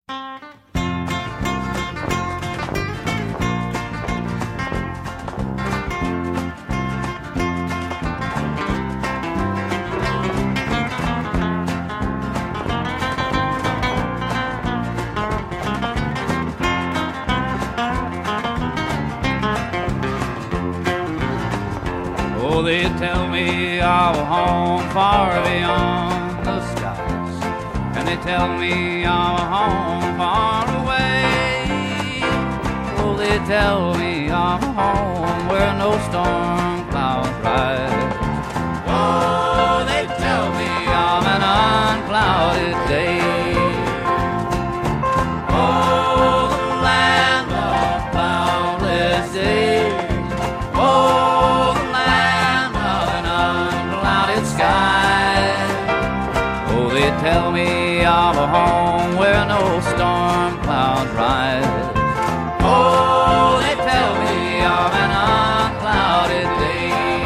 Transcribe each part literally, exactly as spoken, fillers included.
Oh, they tell me of a home far beyond the skies, and they tell me of a home far away. Oh, they tell me of a home where no storm clouds rise. Oh, they tell me of an unclouded day. Oh, the land of cloudless days. Oh, the land of an unclouded sky. Oh, they tell me of a home where no storm clouds rise. Oh, they tell me of an unclouded day.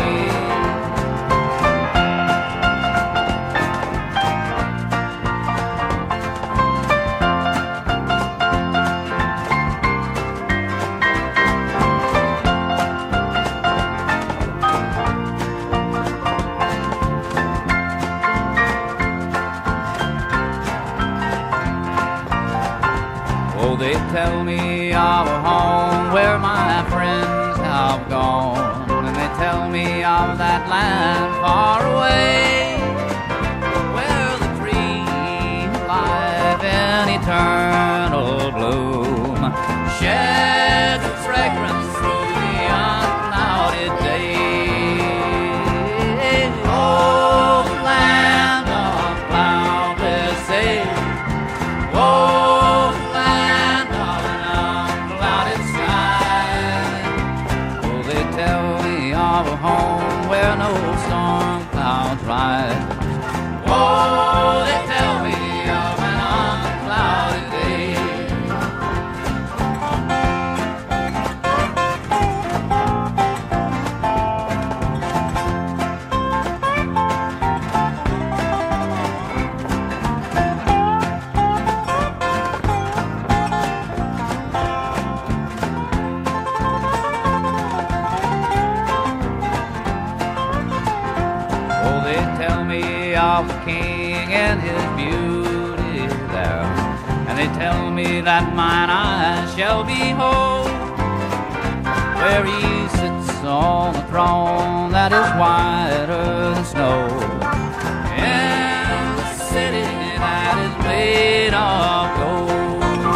Oh, they tell me of a home where my friends have gone, and they tell me of that land far away, where the tree of life in eternal bloom sheds its fragrance through the unclouded day. Oh, the land of cloudless days. Oh, the land of an unclouded sky. Oh, they tell me of a home where no storm clouds rise. Oh, they tell me of an unclouded day. Oh, they tell me of the king and his beauty there, and they tell me that mine eyes shall behold where he sits on the throne that is whiter than snow, in the city that is made of gold.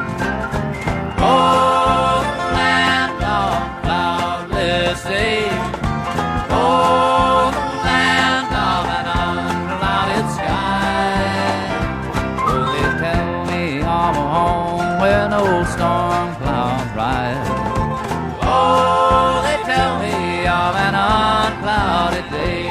Oh, the land of cloudless days. Oh, the land of an unclouded sky. Oh, they tell me of a home where no storm clouds rise. Oh, they tell me of an unclouded day.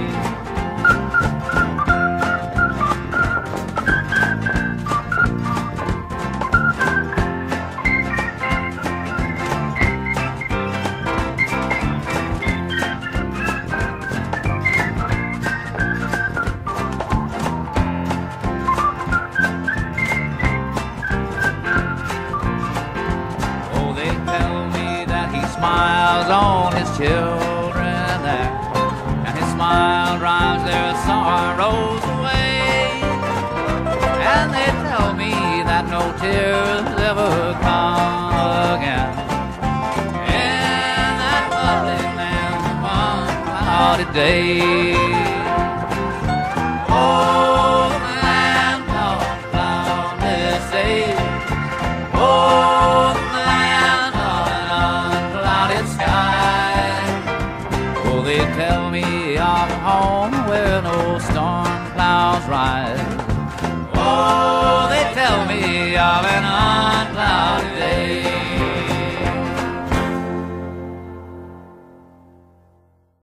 Oh, they tell me that he smiles on his children there, and his smile drives their sorrows away. And they tell me that no tears ever come again in that lovely land of unclouded day. Oh, the land of cloudless days. Oh, the land of an unclouded sky. Oh, they tell me of a home where no storm clouds rise.